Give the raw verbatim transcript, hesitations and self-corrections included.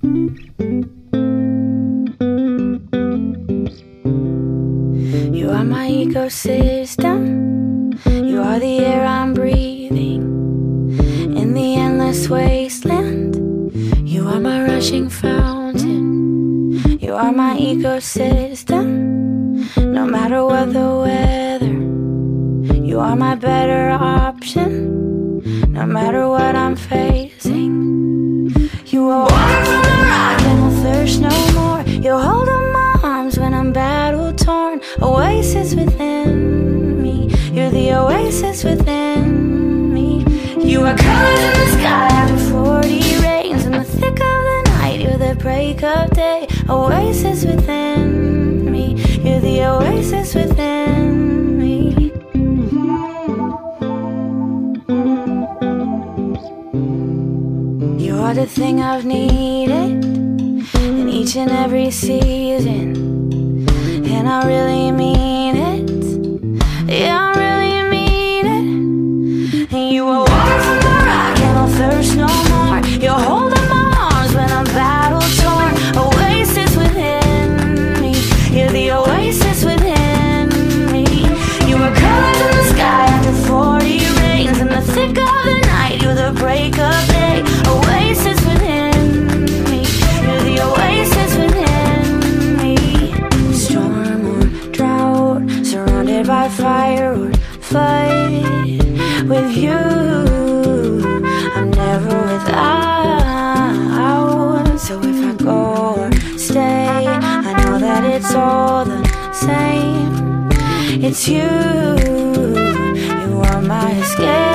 You are my ecosystem. You are the air I'm breathing in the endless wasteland. You are my rushing fountain. You are my ecosystem. No matter what the weather, you are my better option. No matter what I'm facing, you are water from the rock and I'll thirst no more. You'll hold up my arms when I'm battle torn. Oasis within me, you're the oasis within me. You are colors in the sky after forty rains. In the thick of the night, you're the break of day. Oasis within me, you're the oasis within me. You are the thing I've needed in each and every season, and I really mean it. Yeah, I really mean it. And you are water from the rock and I'll thirst no more. You'll hold up my arms when I'm battle torn. Oasis within me, you're the oasis within me. You are colors in the sky after forty rains. In the thick of the night, you're the break of day. Oasis within me, you're the oasis within me. Storm or drought, surrounded by fire or flood, with you I'm never without. So if I go or stay, I know that it's all the same. It's you, you are my escape.